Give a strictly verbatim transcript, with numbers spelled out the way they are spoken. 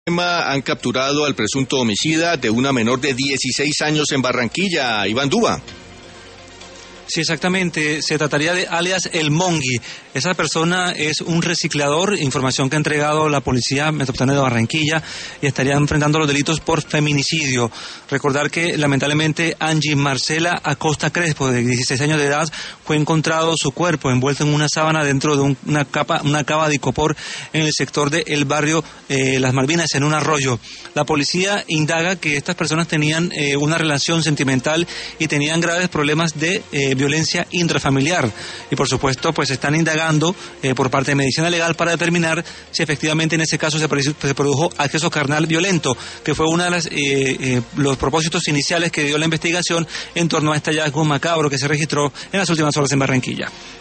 Han capturado al presunto homicida de una menor de dieciséis años en Barranquilla, Iván Duba. Sí, exactamente. Se trataría de alias El Mongui. Esa persona es un reciclador, información que ha entregado la Policía Metropolitana de Barranquilla, y estaría enfrentando los delitos por feminicidio. Recordar que lamentablemente Angie Marcela Acosta Crespo, de dieciséis años de edad, fue encontrado su cuerpo envuelto en una sábana dentro de un, una capa, una cava de icopor en el sector del barrio eh, Las Malvinas, en un arroyo. La policía indaga que estas personas tenían eh, una relación sentimental y tenían graves problemas de eh, violencia intrafamiliar, y por supuesto pues están indagando eh, por parte de medicina legal para determinar si efectivamente en ese caso se, se produjo acceso carnal violento, que fue uno de las, eh, eh, los propósitos iniciales que dio la investigación en torno a este hallazgo macabro que se registró en las últimas horas en Barranquilla.